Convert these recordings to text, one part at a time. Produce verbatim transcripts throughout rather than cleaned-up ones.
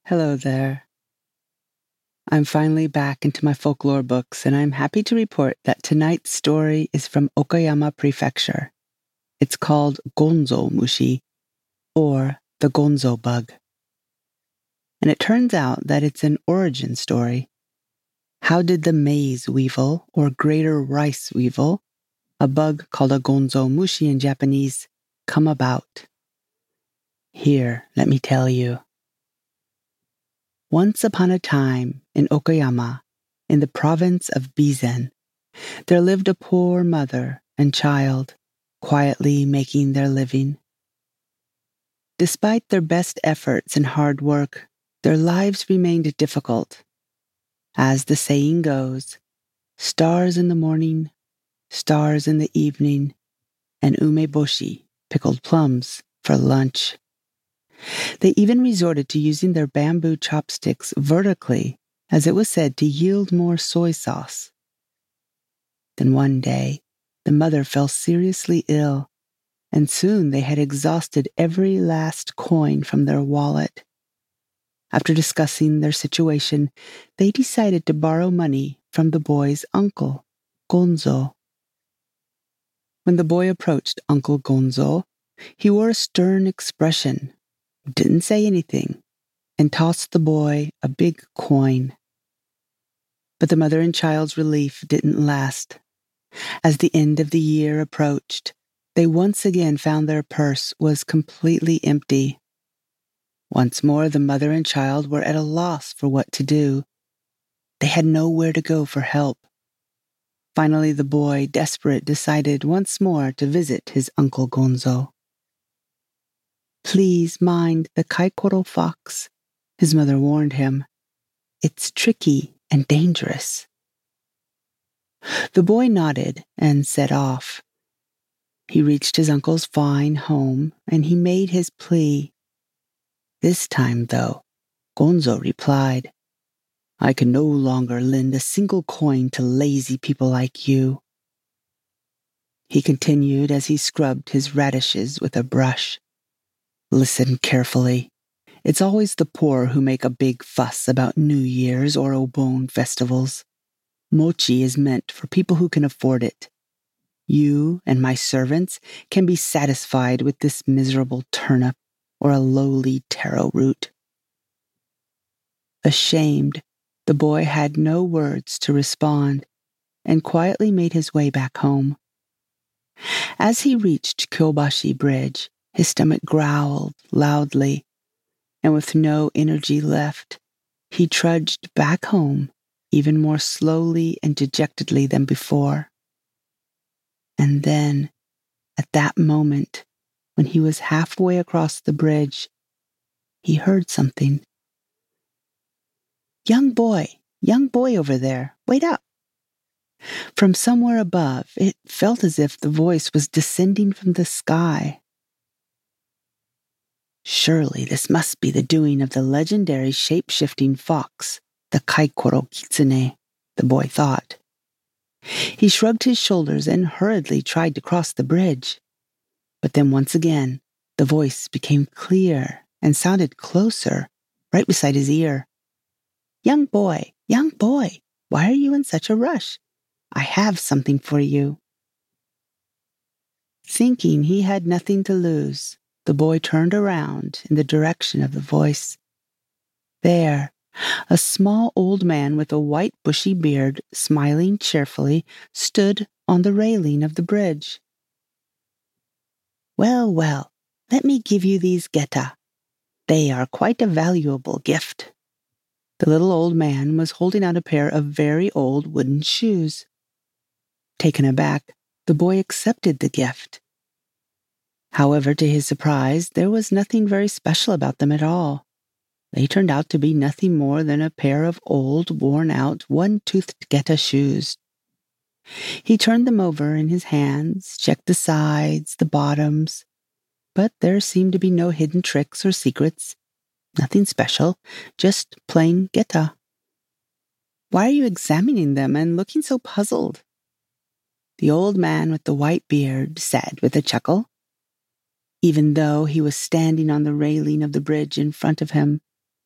Hello there. I'm finally back into my folklore books, and I'm happy to report that tonight's story is from Okayama Prefecture. It's called Gonzo Mushi, or the Gonzo Bug. And it turns out that it's an origin story. How did the maize weevil, or greater rice weevil, a bug called a Gonzo Mushi in Japanese, come about? Here, let me tell you. Once upon a time, in Okayama, in the province of Bizen, there lived a poor mother and child, quietly making their living. Despite their best efforts and hard work, their lives remained difficult. As the saying goes, stars in the morning, stars in the evening, and umeboshi, pickled plums, for lunch. They even resorted to using their bamboo chopsticks vertically, as it was said to yield more soy sauce. Then one day, the mother fell seriously ill, and soon they had exhausted every last coin from their wallet. After discussing their situation, they decided to borrow money from the boy's uncle, Gonzo. When the boy approached Uncle Gonzo, he wore a stern expression, didn't say anything, and tossed the boy a big coin. But the mother and child's relief didn't last. As the end of the year approached, they once again found their purse was completely empty. Once more, the mother and child were at a loss for what to do. They had nowhere to go for help. Finally, the boy, desperate, decided once more to visit his Uncle Gonzo. Please mind the Kaikoro fox, his mother warned him. It's tricky and dangerous. The boy nodded and set off. He reached his uncle's fine home, and he made his plea. This time, though, Gonzo replied, I can no longer lend a single coin to lazy people like you. He continued as he scrubbed his radishes with a brush. Listen carefully. It's always the poor who make a big fuss about New Year's or Obon festivals. Mochi is meant for people who can afford it. You and my servants can be satisfied with this miserable turnip or a lowly taro root. Ashamed, the boy had no words to respond and quietly made his way back home. As he reached Kyobashi Bridge, his stomach growled loudly, and with no energy left, he trudged back home even more slowly and dejectedly than before. And then, at that moment, when he was halfway across the bridge, he heard something. Young boy, young boy over there, wait up. From somewhere above, it felt as if the voice was descending from the sky. Surely this must be the doing of the legendary shape-shifting fox, the Kaikoro Kitsune, the boy thought. He shrugged his shoulders and hurriedly tried to cross the bridge. But then once again, the voice became clear and sounded closer, right beside his ear. Young boy, young boy, why are you in such a rush? I have something for you. Thinking he had nothing to lose, the boy turned around in the direction of the voice. There, a small old man with a white bushy beard, smiling cheerfully, stood on the railing of the bridge. Well, well, let me give you these geta. They are quite a valuable gift. The little old man was holding out a pair of very old wooden shoes. Taken aback, the boy accepted the gift. However, to his surprise, there was nothing very special about them at all. They turned out to be nothing more than a pair of old, worn-out, one-toothed geta shoes. He turned them over in his hands, checked the sides, the bottoms, but there seemed to be no hidden tricks or secrets. Nothing special, just plain geta. Why are you examining them and looking so puzzled? The old man with the white beard said with a chuckle. Even though he was standing on the railing of the bridge in front of him,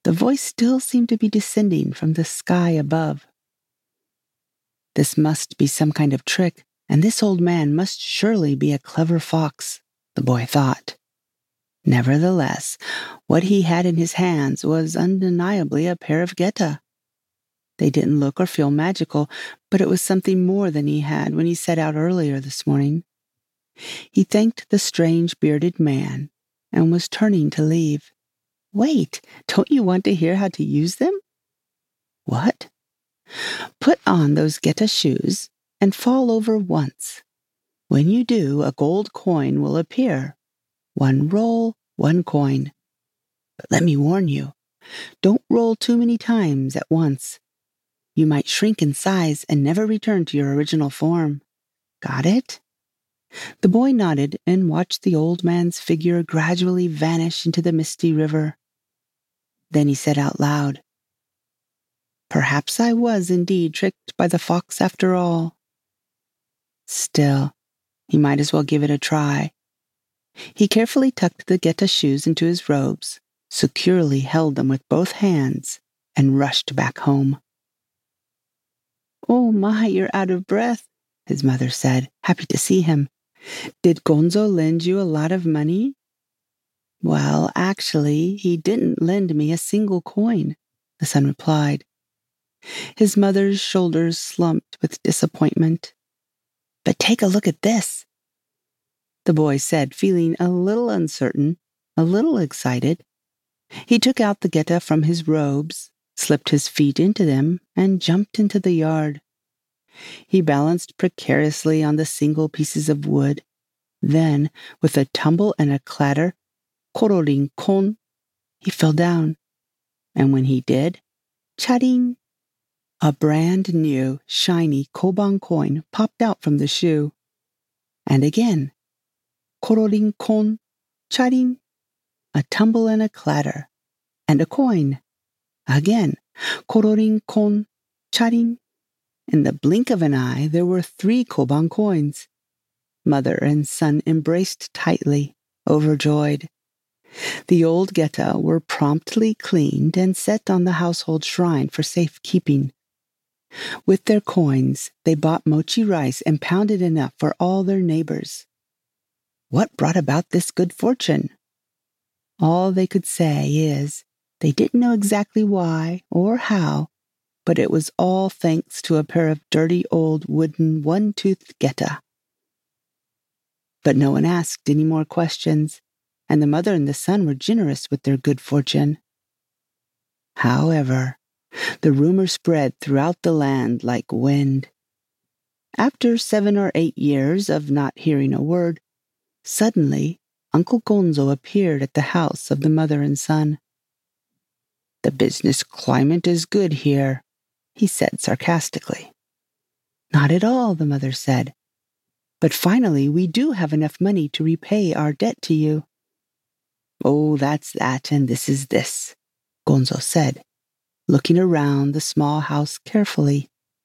The voice still seemed to be descending from the sky above. This must be some kind of trick, and this old man must surely be a clever fox, the boy thought. Nevertheless, what he had in his hands was undeniably a pair of geta. They didn't look or feel magical, but it was something more than he had when he set out earlier this morning. He thanked the strange bearded man and was turning to leave. Wait, don't you want to hear how to use them? What? Put on those geta shoes and fall over once. When you do, a gold coin will appear. One roll, one coin. But let me warn you, don't roll too many times at once. You might shrink in size and never return to your original form. Got it? The boy nodded and watched the old man's figure gradually vanish into the misty river. Then he said out loud, "Perhaps I was indeed tricked by the fox after all." Still, he might as well give it a try. He carefully tucked the geta shoes into his robes, securely held them with both hands, and rushed back home. "Oh my, you're out of breath," his mother said, happy to see him. "Did Gonzo lend you a lot of money?" "Well, actually, he didn't lend me a single coin," the son replied. His mother's shoulders slumped with disappointment. "But take a look at this," the boy said, feeling a little uncertain, a little excited. He took out the geta from his robes, slipped his feet into them, and jumped into the yard. He balanced precariously on the single pieces of wood. Then, with a tumble and a clatter, kororin kon, he fell down. And when he did, charing, a brand new, shiny koban coin popped out from the shoe. And again, kororin kon, charing, a tumble and a clatter, and a coin. Again, kororin kon, charing. In the blink of an eye, there were three koban coins. Mother and son embraced tightly, overjoyed. The old geta were promptly cleaned and set on the household shrine for safekeeping. With their coins, they bought mochi rice and pounded enough for all their neighbors. What brought about this good fortune? All they could say is they didn't know exactly why or how, but it was all thanks to a pair of dirty old wooden one-toothed geta. But no one asked any more questions, and the mother and the son were generous with their good fortune. However, the rumor spread throughout the land like wind. After seven or eight years of not hearing a word, suddenly Uncle Gonzo appeared at the house of the mother and son. "The business climate is good here," he said sarcastically. "Not at all," the mother said. "But finally we do have enough money to repay our debt to you." "Oh, that's that, and this is this," Gonzo said, looking around the small house carefully.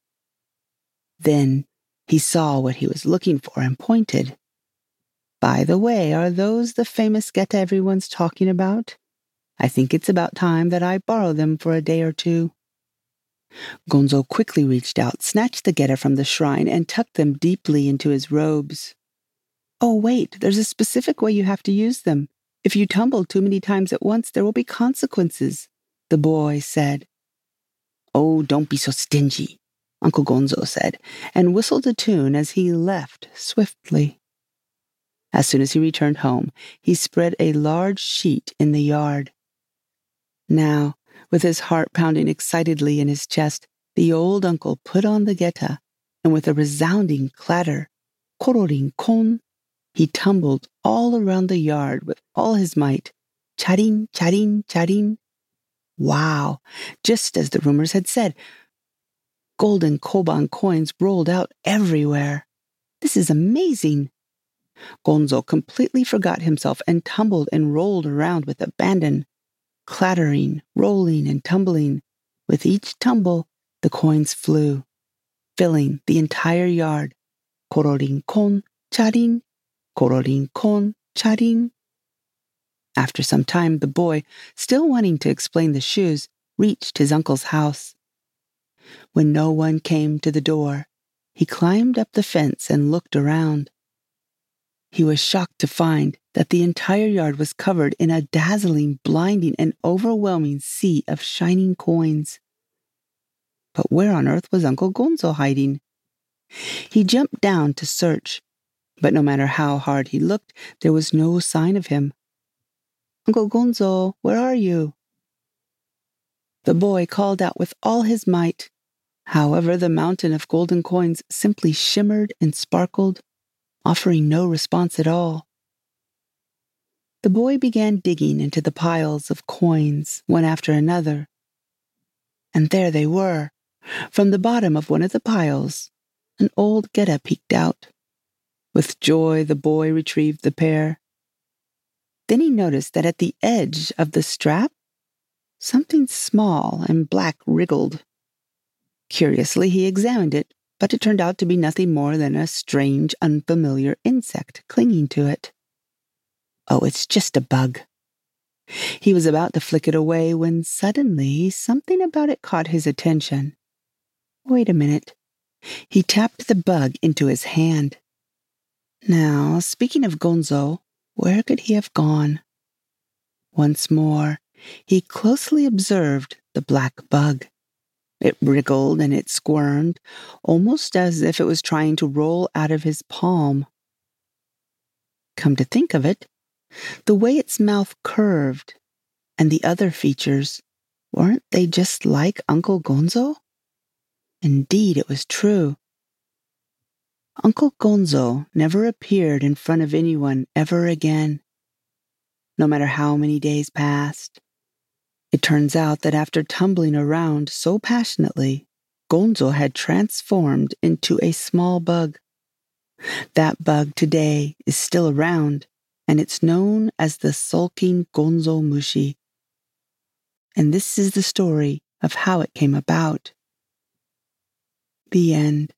Then he saw what he was looking for and pointed. "By the way, are those the famous geta everyone's talking about? I think it's about time that I borrow them for a day or two." Gonzo quickly reached out, snatched the geta from the shrine, and tucked them deeply into his robes. "Oh, wait, there's a specific way you have to use them. If you tumble too many times at once, there will be consequences," the boy said. "Oh, don't be so stingy," Uncle Gonzo said, and whistled a tune as he left swiftly. As soon as he returned home, he spread a large sheet in the yard. Now, with his heart pounding excitedly in his chest, the old uncle put on the geta, and with a resounding clatter, kororin kon, he tumbled all around the yard with all his might. Charing, charing, charing. Wow! Just as the rumors had said, golden koban coins rolled out everywhere. This is amazing! Gonzo completely forgot himself and tumbled and rolled around with abandon, clattering, rolling, and tumbling. With each tumble, the coins flew, filling the entire yard. Kororin kon, charing, kororin kon, charing. After some time, the boy, still wanting to explain the shoes, reached his uncle's house. When no one came to the door, he climbed up the fence and looked around. He was shocked to find that the entire yard was covered in a dazzling, blinding, and overwhelming sea of shining coins. But where on earth was Uncle Gonzo hiding? He jumped down to search, but no matter how hard he looked, there was no sign of him. "Uncle Gonzo, where are you?" The boy called out with all his might. However, the mountain of golden coins simply shimmered and sparkled, offering no response at all. The boy began digging into the piles of coins, one after another. And there they were. From the bottom of one of the piles, an old Gedda peeked out. With joy, the boy retrieved the pair. Then he noticed that at the edge of the strap, something small and black wriggled. Curiously, he examined it, but it turned out to be nothing more than a strange, unfamiliar insect clinging to it. "Oh, it's just a bug." He was about to flick it away when suddenly something about it caught his attention. Wait a minute. He tapped the bug into his hand. Now, speaking of Gonzo, where could he have gone? Once more, he closely observed the black bug. It wriggled and it squirmed, almost as if it was trying to roll out of his palm. Come to think of it, the way its mouth curved and the other features, weren't they just like Uncle Gonzo? Indeed, it was true. Uncle Gonzo never appeared in front of anyone ever again, no matter how many days passed. It turns out that after tumbling around so passionately, Gonzo had transformed into a small bug. That bug today is still around, and it's known as the sulking Gonzo Mushi. And this is the story of how it came about. The end.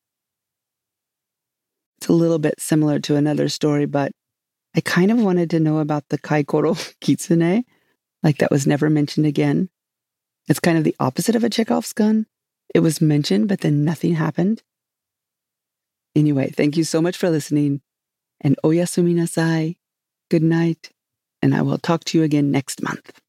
It's a little bit similar to another story, but I kind of wanted to know about the Kaikoro Kitsune, like that was never mentioned again. It's kind of the opposite of a Chekhov's gun. It was mentioned, but then nothing happened. Anyway, thank you so much for listening, and oyasumi nasai. Good night, and I will talk to you again next month.